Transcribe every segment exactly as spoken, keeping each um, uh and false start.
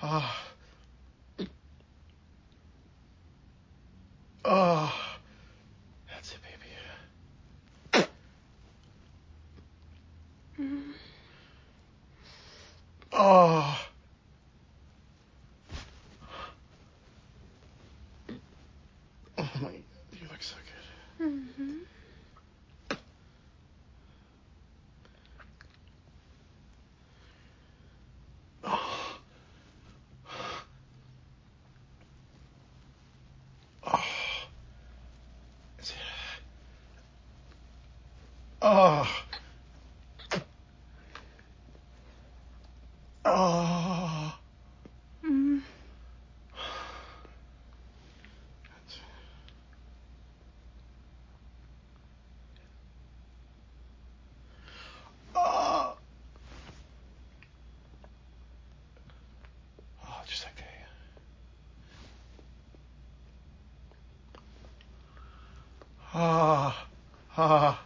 Ah. Oh. That's it, baby. Mm. Oh. Oh my, you look so good. Mm-hmm. Oh. Oh. Is it? Oh. Oh. Mm. Oh. Oh, just like that. Ah. Ah.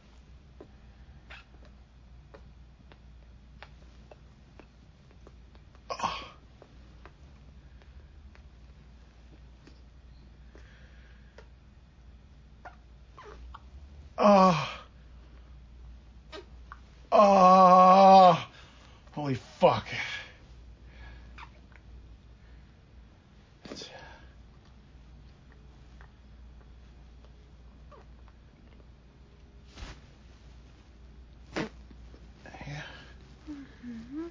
Oh. Oh. Oh. Holy fuck. That's it. Yeah. Mm-hmm.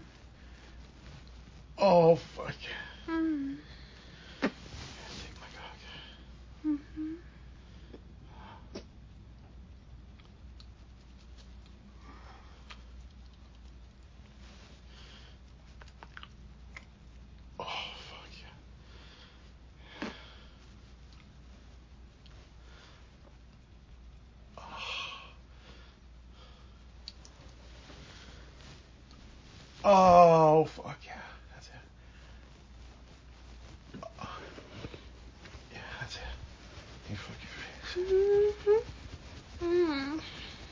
Oh, fuck. Mm. Take my cock. Mm-hmm. Oh, fuck yeah. Oh, fuck yeah. That's it. Oh. Yeah, that's it. You fuck your face. Mm-hmm. Mm.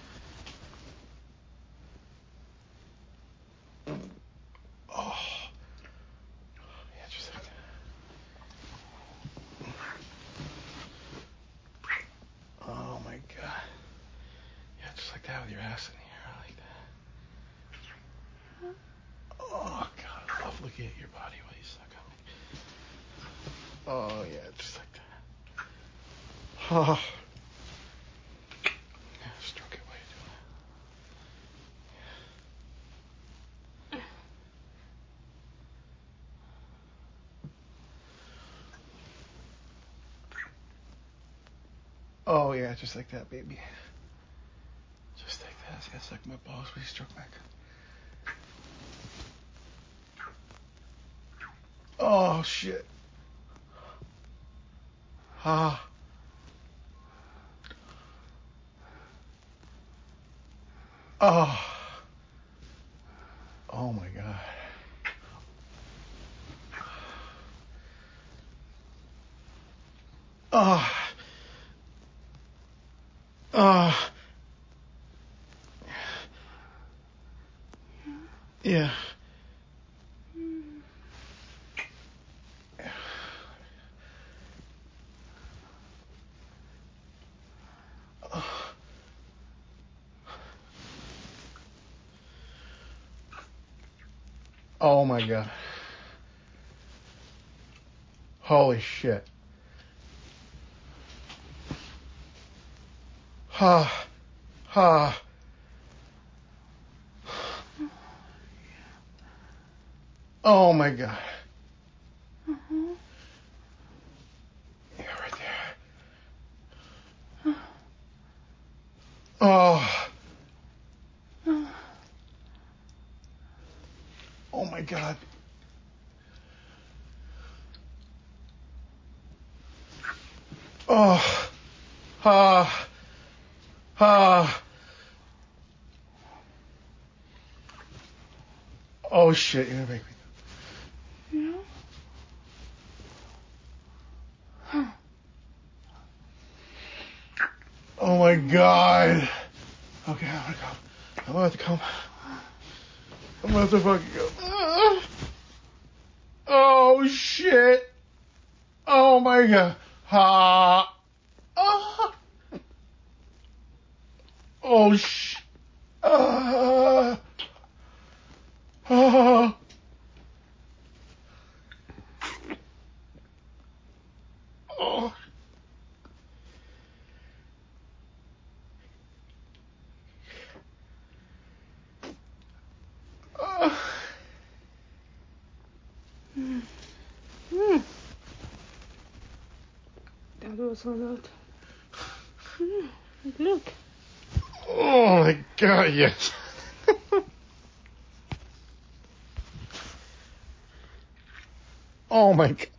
Oh. Yeah, just like that. Oh my god. Yeah, just like that with your ass in the air. I like that. Oh god, I love looking at your body while you suck on me. Oh yeah, just like that. Oh. Yeah, stroke it while you're doing it. Oh yeah, just like that, baby. Just like that. See, that's like my balls when you stroke back. Oh shit. Ah. Oh. Oh my god. Oh. Oh. Yeah. Oh my god. Holy shit. Ha. Ha. Oh my god. Mm-hmm. Yeah, right there. Oh. Oh my god. Oh. Ha. Ha. Oh shit, you're gonna make me. Yeah. Huh. Oh my god. Okay, I'm gonna come. I'm about to come. I'm about to fucking go. Oh. Oh shit. Oh my god. Ha. Ah. Oh sh. Ah. Ah. Oh. Ah. Mm. Mm. That was a lot. Mm. Look. Oh my god, yes. Oh my god.